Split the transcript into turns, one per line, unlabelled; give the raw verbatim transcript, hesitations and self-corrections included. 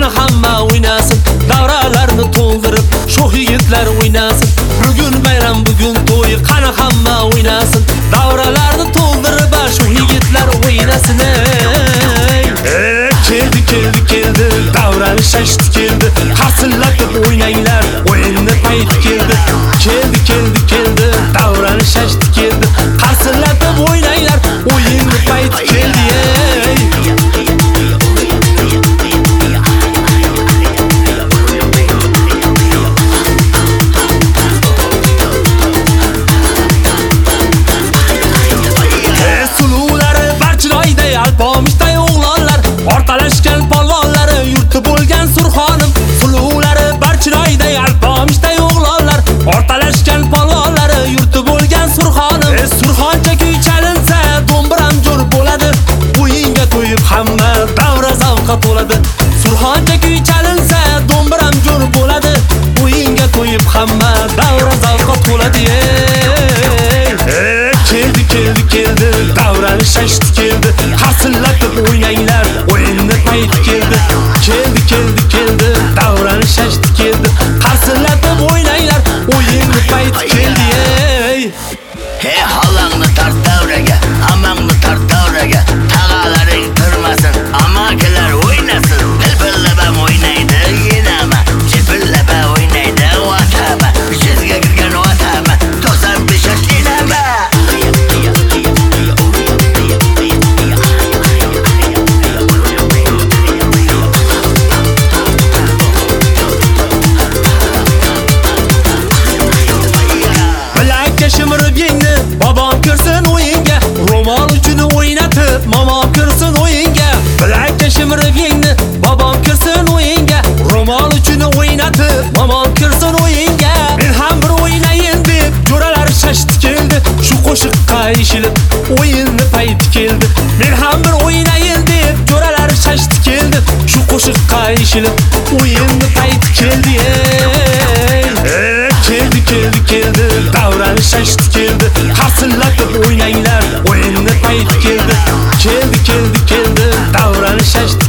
qani hamma o'ynasın, davralarni to'ldirib sho'x yigitlar o'ynasın. Bugun bayram, bugun to'y, qani hamma o'ynasın, davralarni to'ldirib sho'x yigitlar o'ynasın. Ey keldi keldi keldi, davran shashti keldi, qarsillatib o'ynanglar, o'yinni payti keldi. Keldi keldi keldi, davran shashti keldi, qarsillatib o'ynanglar, o'yinni payti keldi. Pomishday o'g'lonlar, ortalashgan polvonlari, yurti bo'lgan Surxonim. Suluvlari barchiroyday alpomishday o'g'lonlar, ortalashgan polvonlari, yurti bo'lgan Surxonim. E Surxoncha kuy chalinsa, do'mbiram jo'r bo'ladi, o'yinga to'yib hamma davra zavqqa to'ladi. Surxoncha kuy chalinsa, do'mbiram jo'r bo'ladi, o'yinga to'yib hamma davra zavqqa to'ladi. Keldi keldi keldi, davran shashti keldi, qarsillatib o'ynanglar, o'yinni payti keldi. Keldi keldi keldi, davran shashti keldi, qarsillatib o'ynanglar, o'yinni payti keldi.
Hey halangni tart davraga, amangni tart davraga, tag'alaring turmasin, amakilar o'ynasın. Pilpillab ham o'ynaydi, yinama, chipillab o'ynaydi, vatama, bizga kirgan vatama, to'qson besh yoshlinama.
Shimirib yengni, bobom kirsin o'yinga, ro'mol uchun o'ynatib, momom kirsin o'yinga. Bilakka shimirib yengni, bobom kirsin o'yinga, ro'mol uchun o'ynatib, momom kirsin o'yinga. Men ham bir o'ynayin deb, jo'ralar shashti keldi, shu qo'shiqqa eshilib, o'yinni payti keldi. Men ham bir o'ynayin deb, jo'ralar shashti keldi, shu qo'shiqqa eshilib, o'yinni payti keldi. Keldi keldi keldi, davran shashti keldi, qarsillatib o'ynanglar, o'yinni payti keldi. Keldi keldi keldi, davran shashti